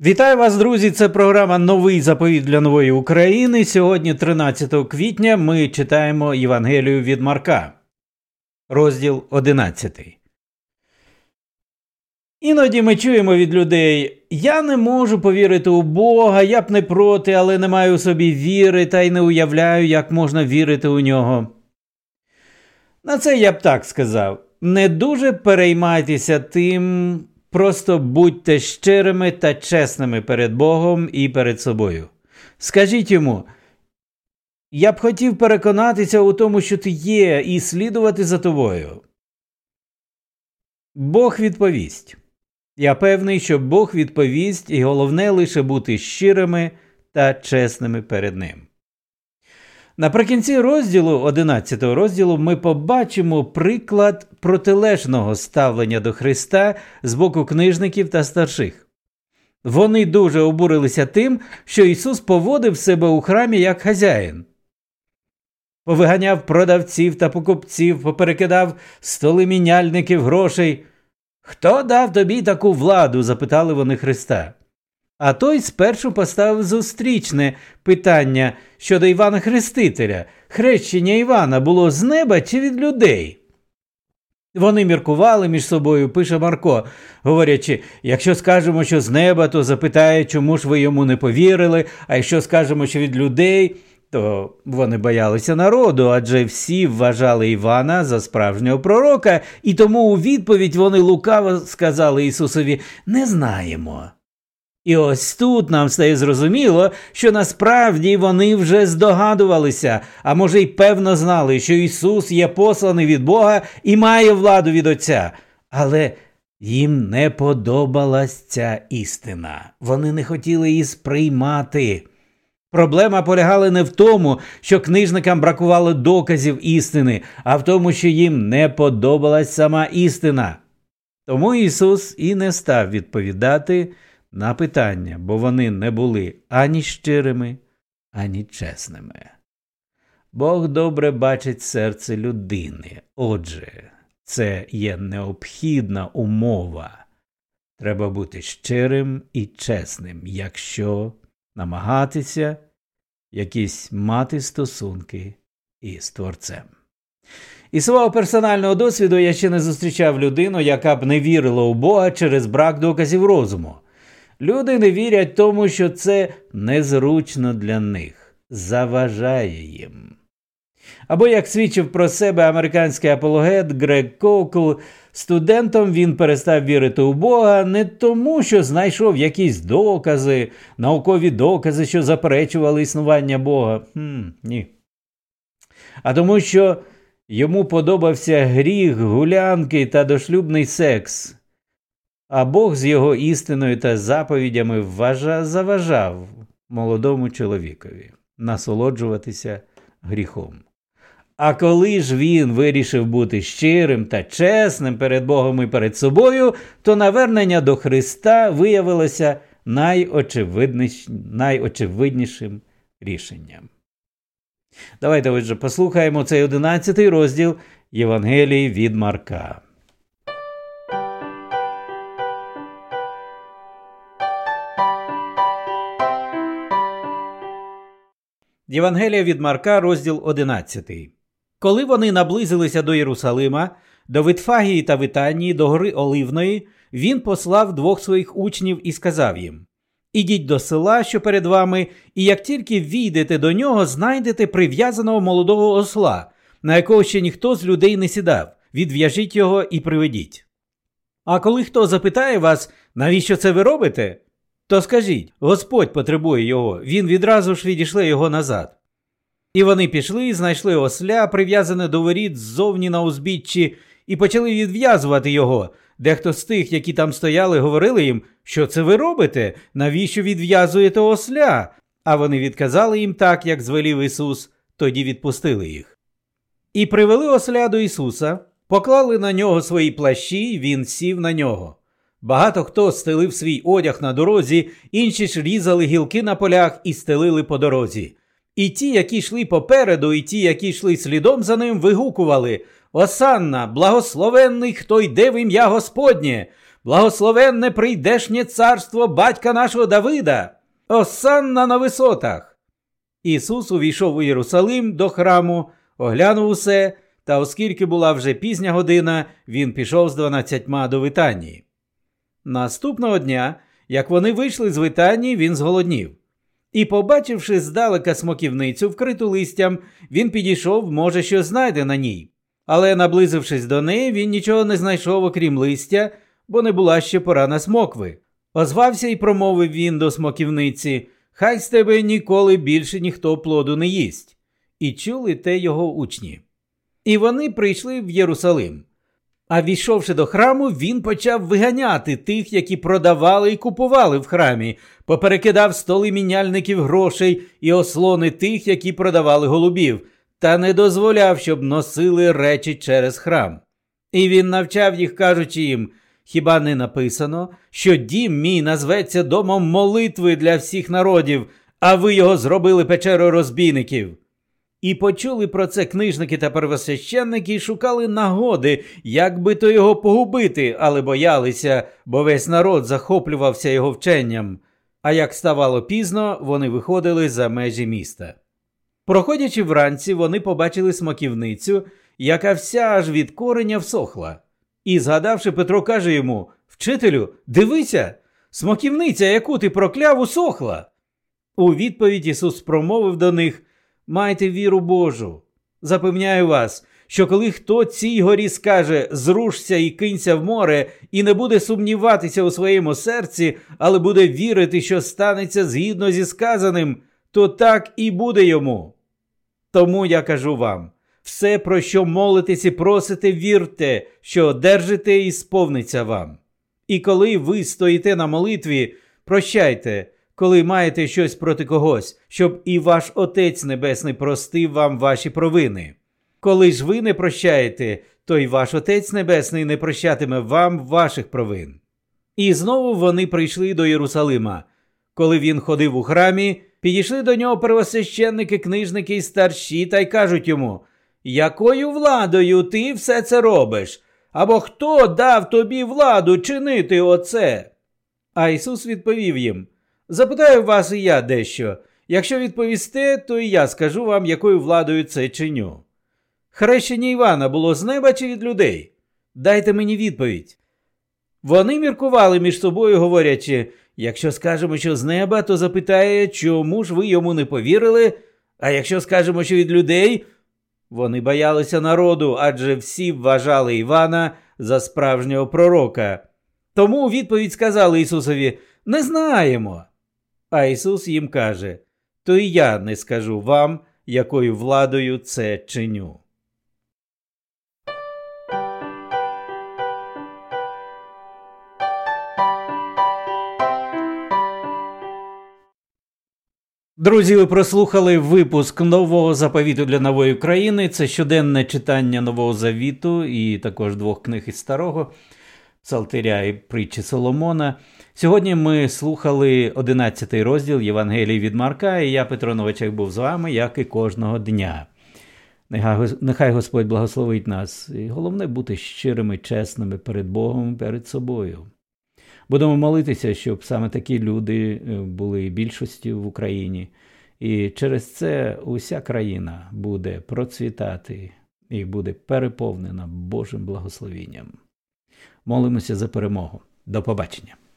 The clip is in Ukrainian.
Вітаю вас, друзі! Це програма «Новий заповіт для нової України». Сьогодні, 13 квітня, ми читаємо Євангелію від Марка, розділ 11. Іноді ми чуємо від людей: «Я не можу повірити у Бога, я б не проти, але не маю у собі віри та й не уявляю, як можна вірити у нього». На це я б так сказав: не дуже переймайтеся тим, просто будьте щирими та чесними перед Богом і перед собою. Скажіть йому: «Я б хотів переконатися у тому, що ти є, і слідувати за тобою». Бог відповість. Я певний, що Бог відповість, і головне лише бути щирими та чесними перед Ним. Наприкінці розділу, 11 розділу, ми побачимо приклад протилежного ставлення до Христа з боку книжників та старших. Вони дуже обурилися тим, що Ісус поводив себе у храмі як хазяїн. Повиганяв продавців та покупців, поперекидав столи міняльників грошей. «Хто дав тобі таку владу?» – запитали вони Христа. А той спершу поставив зустрічне питання щодо Івана Хрестителя. Хрещення Івана було з неба чи від людей? Вони міркували між собою, пише Марко, говорячи: якщо скажемо, що з неба, то запитає, чому ж ви йому не повірили, а якщо скажемо, що від людей, то вони боялися народу, адже всі вважали Івана за справжнього пророка, і тому у відповідь вони лукаво сказали Ісусові: «Не знаємо». І ось тут нам стає зрозуміло, що насправді вони вже здогадувалися, а може й певно знали, що Ісус є посланий від Бога і має владу від Отця. Але їм не подобалась ця істина. Вони не хотіли її сприймати. Проблема полягала не в тому, що книжникам бракувало доказів істини, а в тому, що їм не подобалась сама істина. Тому Ісус і не став відповідати на питання, бо вони не були ані щирими, ані чесними. Бог добре бачить серце людини. Отже, це є необхідна умова. Треба бути щирим і чесним, якщо намагатися якісь мати стосунки із Творцем. Із свого персонального досвіду я ще не зустрічав людину, яка б не вірила у Бога через брак доказів розуму. Люди не вірять тому, що це незручно для них, заважає їм. Або, як свідчив про себе американський апологет Грег Коукл, студентом він перестав вірити у Бога не тому, що знайшов якісь докази, наукові докази, що заперечували існування Бога. Ні. А тому, що йому подобався гріх, гулянки та дошлюбний секс. А Бог з його істиною та заповідями заважав молодому чоловікові насолоджуватися гріхом. А коли ж він вирішив бути щирим та чесним перед Богом і перед собою, то навернення до Христа виявилося найочевиднішим рішенням. Давайте отже послухаємо цей 11 розділ Євангелії від Марка. Євангелія від Марка, розділ 11. Коли вони наблизилися до Єрусалима, до Витфагії та Витанії, до гори Оливної, він послав двох своїх учнів і сказав їм: «Ідіть до села, що перед вами, і як тільки війдете до нього, знайдете прив'язаного молодого осла, на якого ще ніхто з людей не сідав. Відв'яжіть його і приведіть. А коли хто запитає вас, навіщо це ви робите, то скажіть: Господь потребує його, він відразу ж відішле його назад». І вони пішли і знайшли осля, прив'язане до воріт ззовні на узбіччі, і почали відв'язувати його. Дехто з тих, які там стояли, говорили їм: «Що це ви робите? Навіщо відв'язуєте осля?» А вони відказали їм так, як звелів Ісус, тоді відпустили їх. І привели осля до Ісуса, поклали на нього свої плащі, він сів на нього. Багато хто стелив свій одяг на дорозі, інші ж різали гілки на полях і стелили по дорозі. І ті, які йшли попереду, і ті, які йшли слідом за ним, вигукували: «Осанна, благословенний, хто йде в ім'я Господнє! Благословенне прийдешнє царство батька нашого Давида! Осанна на висотах! Ісус увійшов у Єрусалим до храму, оглянув усе, та оскільки була вже пізня година, він пішов з 12 до Витанії. Наступного дня, як вони вийшли з Витанії, він зголоднів. І, побачивши здалека смоківницю, вкриту листям, він підійшов, може, що знайде на ній. Але, наблизившись до неї, він нічого не знайшов, окрім листя, бо не була ще пора на смокви. Озвався і промовив він до смоківниці: «Хай з тебе ніколи більше ніхто плоду не їсть». І чули те його учні. І вони прийшли в Єрусалим. А війшовши до храму, він почав виганяти тих, які продавали і купували в храмі, поперекидав столи міняльників грошей і ослони тих, які продавали голубів, та не дозволяв, щоб носили речі через храм. І він навчав їх, кажучи їм: «Хіба не написано, що дім мій назветься домом молитви для всіх народів, а ви його зробили печерою розбійників?» І почули про це книжники та первосвященники і шукали нагоди, як би то його погубити, але боялися, бо весь народ захоплювався його вченням. А як ставало пізно, вони виходили за межі міста. Проходячи вранці, вони побачили смоківницю, яка вся аж від кореня всохла. І, згадавши, Петро каже йому: «Вчителю, дивися, смоківниця, яку ти прокляв, усохла». У відповідь Ісус промовив до них: «Майте віру Божу. Запевняю вас, що коли хто цій горі скаже: зрушся і кинься в море, і не буде сумніватися у своєму серці, але буде вірити, що станеться згідно зі сказаним, то так і буде йому. Тому я кажу вам, все, про що молитесь і просите, вірте, що одержите і сповниться вам. І коли ви стоїте на молитві, прощайте, коли маєте щось проти когось, щоб і ваш Отець Небесний простив вам ваші провини. Коли ж ви не прощаєте, то й ваш Отець Небесний не прощатиме вам ваших провин». І знову вони прийшли до Єрусалима. Коли він ходив у храмі, підійшли до нього первосвященники, книжники і старші, та й кажуть йому: «Якою владою ти все це робиш? Або хто дав тобі владу чинити оце?» А Ісус відповів їм: «Запитаю вас і я дещо. Якщо відповісте, то і я скажу вам, якою владою це чиню. Хрещення Івана було з неба чи від людей? Дайте мені відповідь». Вони міркували між собою, говорячи: «Якщо скажемо, що з неба, то запитає, чому ж ви йому не повірили? А якщо скажемо, що від людей?» Вони боялися народу, адже всі вважали Івана за справжнього пророка. Тому у відповідь сказали Ісусові: «Не знаємо». А Ісус їм каже: «То і я не скажу вам, якою владою це чиню». Друзі, ви прослухали випуск Нового заповіту для нової країни. Це щоденне читання Нового Завіту і також двох книг із Старого, Псалтиря і Притчі Соломона. Сьогодні ми слухали 11 розділ Євангелії від Марка, і я, Петро Новачек, був з вами, як і кожного дня. Нехай Господь благословить нас. І головне бути щирими, чесними перед Богом, перед собою. Будемо молитися, щоб саме такі люди були більшістю в Україні. І через це уся країна буде процвітати і буде переповнена Божим благословенням. Молимося за перемогу. До побачення.